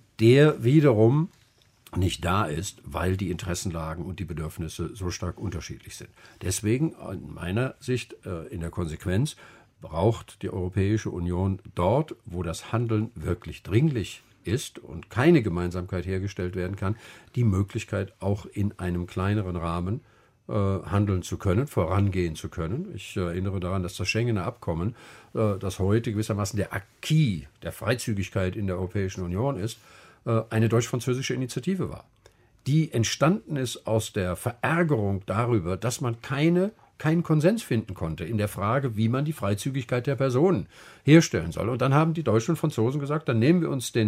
der wiederum nicht da ist, weil die Interessenlagen und die Bedürfnisse so stark unterschiedlich sind. Deswegen, in meiner Sicht, äh, in der Konsequenz, braucht die Europäische Union dort, wo das Handeln wirklich dringlich ist und keine Gemeinsamkeit hergestellt werden kann, die Möglichkeit, auch in einem kleineren Rahmen handeln zu können, vorangehen zu können. Ich erinnere daran, dass das Schengener Abkommen, das heute gewissermaßen der Acquis der Freizügigkeit in der Europäischen Union ist, eine deutsch-französische Initiative war, die entstanden ist aus der Verärgerung darüber, dass man keine, keinen Konsens finden konnte in der Frage, wie man die Freizügigkeit der Personen herstellen soll. Und dann haben die Deutschen und Franzosen gesagt, dann nehmen wir uns den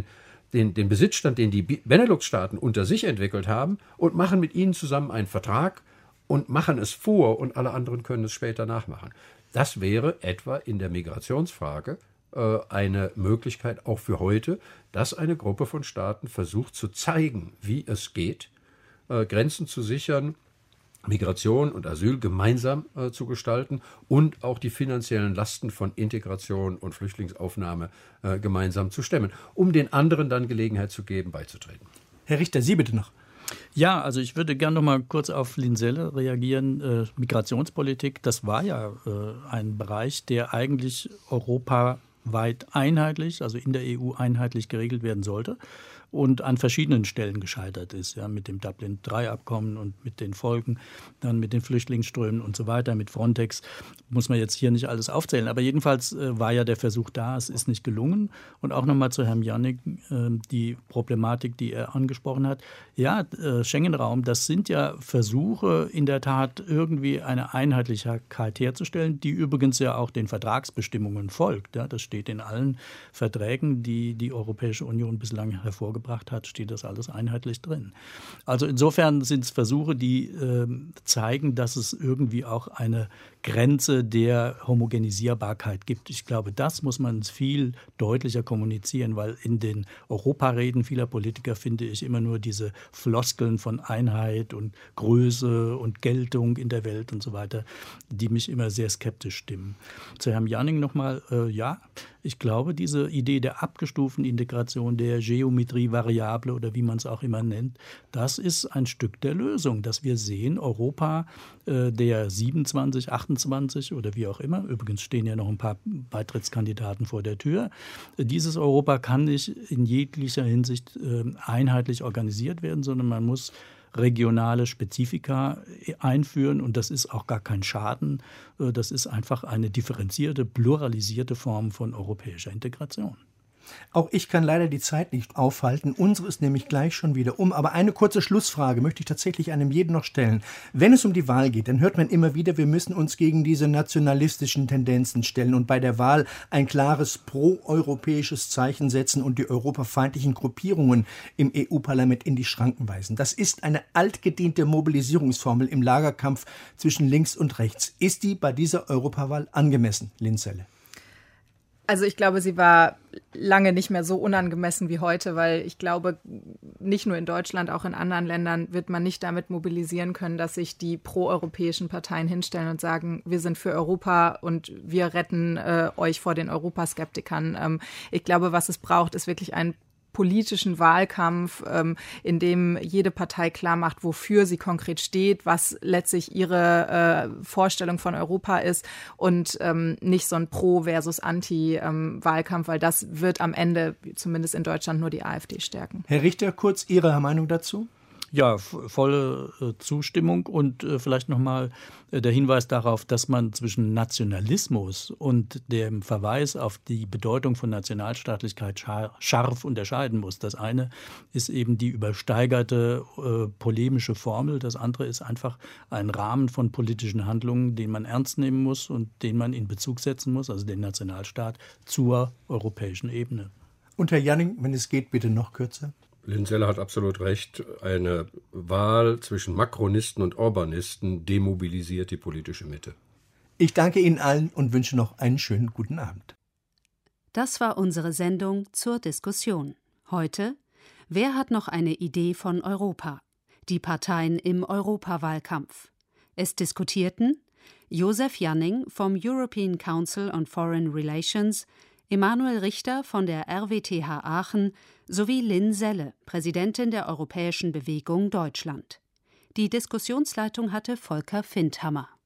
den, den Besitzstand, den die Benelux-Staaten unter sich entwickelt haben, und machen mit ihnen zusammen einen Vertrag und machen es vor und alle anderen können es später nachmachen. Das wäre etwa in der Migrationsfrage äh, eine Möglichkeit auch für heute, dass eine Gruppe von Staaten versucht zu zeigen, wie es geht, äh, Grenzen zu sichern, Migration und Asyl gemeinsam äh, zu gestalten und auch die finanziellen Lasten von Integration und Flüchtlingsaufnahme äh, gemeinsam zu stemmen, um den anderen dann Gelegenheit zu geben, beizutreten. Herr Richter, Sie bitte noch. Ja, also ich würde gerne noch mal kurz auf Linselle reagieren. Äh, Migrationspolitik, das war ja äh, ein Bereich, der eigentlich europaweit einheitlich, also in der E U einheitlich geregelt werden sollte und an verschiedenen Stellen gescheitert ist, ja, mit dem Dublin drei Abkommen und mit den Folgen, dann mit den Flüchtlingsströmen und so weiter, mit Frontex, muss man jetzt hier nicht alles aufzählen. Aber jedenfalls äh, war ja der Versuch da, es ist nicht gelungen. Und auch nochmal zu Herrn Jannik, äh, die Problematik, die er angesprochen hat. Ja, äh, Schengen-Raum, das sind ja Versuche, in der Tat irgendwie eine Einheitlichkeit herzustellen, die übrigens ja auch den Vertragsbestimmungen folgt. Ja, das steht in allen Verträgen, die die Europäische Union bislang hervorgebracht hat, steht das alles einheitlich drin. Also insofern sind es Versuche, die äh, zeigen, dass es irgendwie auch eine Grenze der Homogenisierbarkeit gibt. Ich glaube, das muss man viel deutlicher kommunizieren, weil in den Europareden vieler Politiker finde ich immer nur diese Floskeln von Einheit und Größe und Geltung in der Welt und so weiter, die mich immer sehr skeptisch stimmen. Zu Herrn Janning nochmal, äh, ja, ich glaube, diese Idee der abgestuften Integration, der Geometrie-Variable oder wie man es auch immer nennt, das ist ein Stück der Lösung, dass wir sehen, Europa äh, der siebenundzwanzig, achtundzwanzig oder wie auch immer, übrigens stehen ja noch ein paar Beitrittskandidaten vor der Tür, dieses Europa kann nicht in jeglicher Hinsicht äh, einheitlich organisiert werden, sondern man muss regionale Spezifika einführen und das ist auch gar kein Schaden. Das ist einfach eine differenzierte, pluralisierte Form von europäischer Integration. Auch ich kann leider die Zeit nicht aufhalten. Unsere ist nämlich gleich schon wieder um. Aber eine kurze Schlussfrage möchte ich tatsächlich einem jeden noch stellen. Wenn es um die Wahl geht, dann hört man immer wieder, wir müssen uns gegen diese nationalistischen Tendenzen stellen und bei der Wahl ein klares proeuropäisches Zeichen setzen und die europafeindlichen Gruppierungen im E U-Parlament in die Schranken weisen. Das ist eine altgediente Mobilisierungsformel im Lagerkampf zwischen links und rechts. Ist die bei dieser Europawahl angemessen, Linselle? Also ich glaube, sie war lange nicht mehr so unangemessen wie heute, weil ich glaube, nicht nur in Deutschland, auch in anderen Ländern wird man nicht damit mobilisieren können, dass sich die proeuropäischen Parteien hinstellen und sagen, wir sind für Europa und wir retten äh, euch vor den Europaskeptikern. Ähm, ich glaube, was es braucht, ist wirklich ein politischen Wahlkampf, ähm, in dem jede Partei klar macht, wofür sie konkret steht, was letztlich ihre äh, Vorstellung von Europa ist und ähm, nicht so ein Pro- versus Anti-Wahlkampf, weil das wird am Ende, zumindest in Deutschland, nur die AfD stärken. Herr Richter, kurz Ihre Meinung dazu? Ja, volle äh, Zustimmung und äh, vielleicht nochmal äh, der Hinweis darauf, dass man zwischen Nationalismus und dem Verweis auf die Bedeutung von Nationalstaatlichkeit schar- scharf unterscheiden muss. Das eine ist eben die übersteigerte äh, polemische Formel, das andere ist einfach ein Rahmen von politischen Handlungen, den man ernst nehmen muss und den man in Bezug setzen muss, also den Nationalstaat zur europäischen Ebene. Und Herr Janning, wenn es geht, bitte noch kürzer. Linselle hat absolut recht. Eine Wahl zwischen Makronisten und Orbanisten demobilisiert die politische Mitte. Ich danke Ihnen allen und wünsche noch einen schönen guten Abend. Das war unsere Sendung zur Diskussion. Heute: Wer hat noch eine Idee von Europa? Die Parteien im Europawahlkampf. Es diskutierten Josef Janning vom European Council on Foreign Relations, Emanuel Richter von der R W T H Aachen sowie Linselle, Präsidentin der Europäischen Bewegung Deutschland. Die Diskussionsleitung hatte Volker Findhammer.